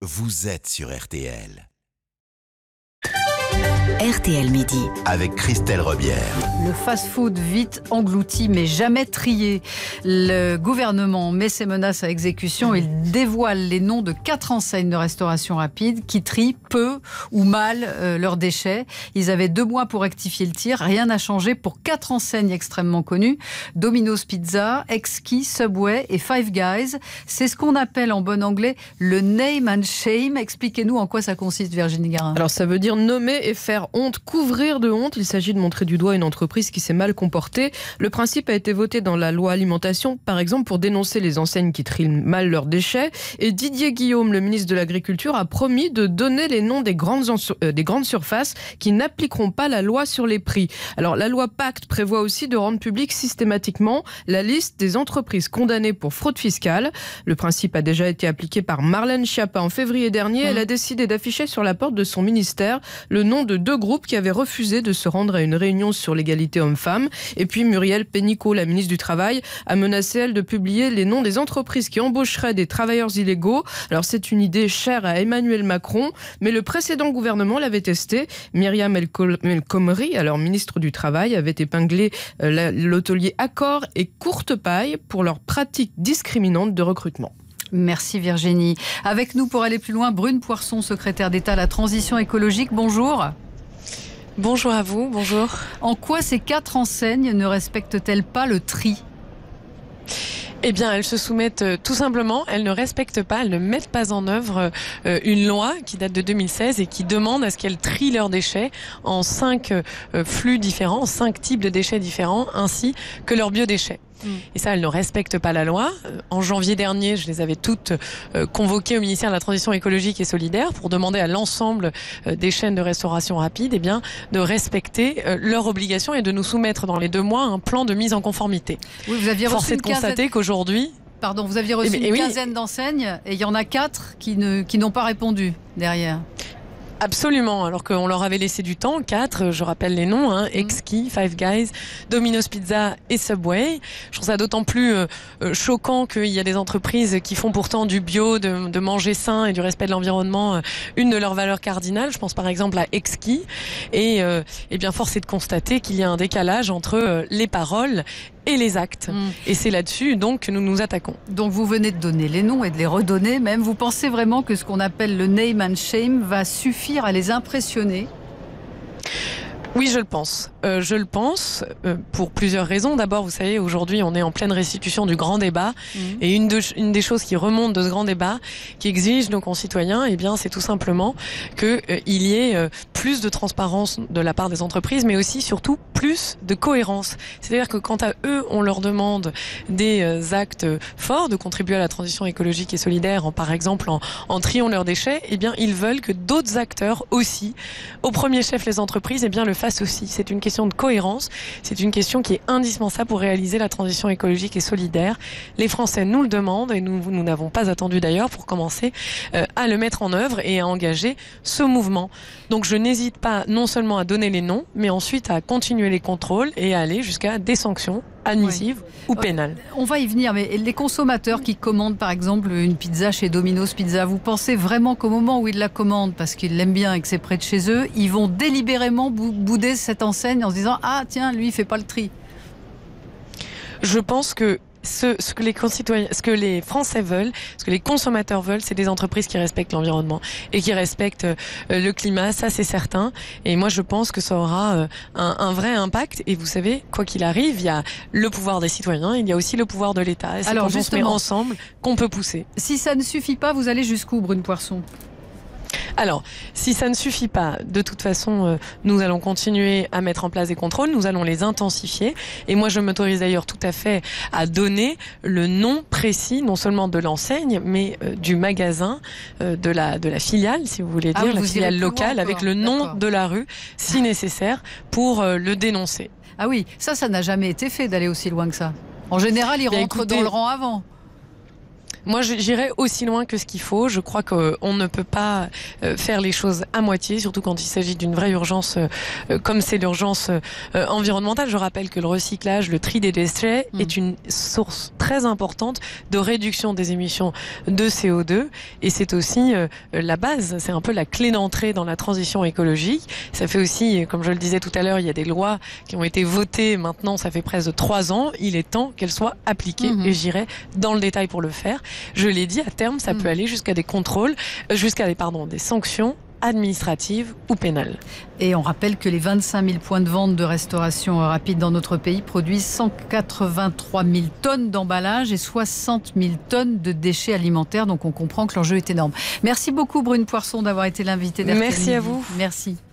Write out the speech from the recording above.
vous êtes sur RTL. RTL Midi. Avec Christelle Rebière. Le fast-food vite englouti mais jamais trié. Le gouvernement met ses menaces à exécution. Il dévoile les noms de 4 enseignes de restauration rapide qui trient peu ou mal leurs déchets. Ils avaient 2 mois pour rectifier le tir. Rien n'a changé pour 4 enseignes extrêmement connues. Domino's Pizza, Exquis, Subway et Five Guys. C'est ce qu'on appelle en bon anglais le name and shame. Expliquez-nous en quoi ça consiste, Virginie Garin. Alors ça veut dire nommer et faire honte, couvrir de honte. Il s'agit de montrer du doigt une entreprise qui s'est mal comportée. Le principe a été voté dans la loi alimentation, par exemple, pour dénoncer les enseignes qui trient mal leurs déchets. Et Didier Guillaume, le ministre de l'Agriculture, a promis de donner les noms des grandes surfaces qui n'appliqueront pas la loi sur les prix. Alors la loi Pacte prévoit aussi de rendre publique systématiquement la liste des entreprises condamnées pour fraude fiscale. Le principe a déjà été appliqué par Marlène Schiappa en février dernier. Elle a décidé d'afficher sur la porte de son ministère le nom de 2 groupes qui avaient refusé de se rendre à une réunion sur l'égalité homme-femme. Et puis Muriel Pénicaud, la ministre du Travail, a menacé, elle, de publier les noms des entreprises qui embaucheraient des travailleurs illégaux. Alors c'est une idée chère à Emmanuel Macron, mais le précédent gouvernement l'avait testé. Myriam El Khomri, alors ministre du Travail, avait épinglé l'hôtelier Accor et Courtepaille pour leurs pratiques discriminantes de recrutement. Merci Virginie. Avec nous pour aller plus loin, Brune Poirson, secrétaire d'État à la transition écologique. Bonjour. Bonjour à vous, bonjour. En quoi ces 4 enseignes ne respectent-elles pas le tri ? Eh bien, elles se soumettent tout simplement, elles ne respectent pas, elles ne mettent pas en œuvre une loi qui date de 2016 et qui demande à ce qu'elles trient leurs déchets en 5 flux différents, 5 types de déchets différents, ainsi que leurs biodéchets. Et ça, elles ne respectent pas la loi. En janvier dernier, je les avais toutes convoquées au ministère de la Transition écologique et solidaire pour demander à l'ensemble des chaînes de restauration rapide de respecter leurs obligations et de nous soumettre dans les 2 mois un plan de mise en conformité. Oui, vous aviez Force est de constater qu'aujourd'hui... Pardon, vous aviez reçu une quinzaine d'enseignes et il y en a 4 qui n'ont pas répondu derrière. Absolument, alors qu'on leur avait laissé du temps, 4, je rappelle les noms, Exquis, Five Guys, Domino's Pizza et Subway. Je trouve ça d'autant plus choquant qu'il y a des entreprises qui font pourtant du bio, de manger sain et du respect de l'environnement une de leurs valeurs cardinales. Je pense par exemple à Exquis. Et bien force est de constater qu'il y a un décalage entre les paroles et les actes. Et c'est là-dessus donc que nous nous attaquons. Donc vous venez de donner les noms et de les redonner même. Vous pensez vraiment que ce qu'on appelle le name and shame va suffire à les impressionner ? Oui, je le pense. Pour plusieurs raisons. D'abord, vous savez, aujourd'hui, on est en pleine restitution du grand débat. Et une des choses qui remontent de ce grand débat, qui exige nos concitoyens, eh bien, c'est tout simplement qu'il y ait plus de transparence de la part des entreprises, mais aussi, surtout, plus de cohérence. C'est-à-dire que quand à eux, on leur demande des actes forts, de contribuer à la transition écologique et solidaire, par exemple, en triant leurs déchets, eh bien, ils veulent que d'autres acteurs aussi, au premier chef les entreprises, eh bien, le fassent aussi. C'est une question de cohérence, c'est une question qui est indispensable pour réaliser la transition écologique et solidaire. Les Français nous le demandent et nous n'avons pas attendu d'ailleurs pour commencer à le mettre en œuvre et à engager ce mouvement. Donc je n'hésite pas non seulement à donner les noms, mais ensuite à continuer les contrôles et à aller jusqu'à des sanctions admissives ou pénales. On va y venir, mais les consommateurs qui commandent par exemple une pizza chez Domino's Pizza, vous pensez vraiment qu'au moment où ils la commandent, parce qu'ils l'aiment bien et que c'est près de chez eux, ils vont délibérément bouder cette enseigne en se disant « Ah tiens, lui il fait pas le tri ». Je pense que ce que les Français veulent, ce que les consommateurs veulent, c'est des entreprises qui respectent l'environnement et qui respectent le climat, ça c'est certain. Et moi je pense que ça aura un vrai impact. Et vous savez, quoi qu'il arrive, il y a le pouvoir des citoyens, il y a aussi le pouvoir de l'État. Et c'est quand on se met ensemble qu'on peut pousser. Si ça ne suffit pas, vous allez jusqu'où, Brune Poirson ? Alors, si ça ne suffit pas, de toute façon, nous allons continuer à mettre en place des contrôles, nous allons les intensifier. Et moi, je m'autorise d'ailleurs tout à fait à donner le nom précis, non seulement de l'enseigne, mais du magasin, de la filiale, si vous voulez dire, la filiale locale, avec le nom de la rue, si nécessaire, pour le dénoncer. Ah oui, ça n'a jamais été fait d'aller aussi loin que ça. En général, ils rentrent dans le rang avant. Moi, j'irais aussi loin que ce qu'il faut. Je crois qu'on ne peut pas faire les choses à moitié, surtout quand il s'agit d'une vraie urgence comme c'est l'urgence environnementale. Je rappelle que le recyclage, le tri des déchets est une source très importante de réduction des émissions de CO2 et c'est aussi la base, c'est un peu la clé d'entrée dans la transition écologique. Ça fait aussi, comme je le disais tout à l'heure, il y a des lois qui ont été votées maintenant, ça fait presque 3 ans. Il est temps qu'elles soient appliquées et j'irai dans le détail pour le faire. Je l'ai dit, à terme, ça peut aller jusqu'à des contrôles, jusqu'à des sanctions administratives ou pénales. Et on rappelle que les 25 000 points de vente de restauration rapide dans notre pays produisent 183 000 tonnes d'emballage et 60 000 tonnes de déchets alimentaires. Donc on comprend que l'enjeu est énorme. Merci beaucoup Brune Poirson d'avoir été l'invitée d'RTL. Merci à vous. Merci.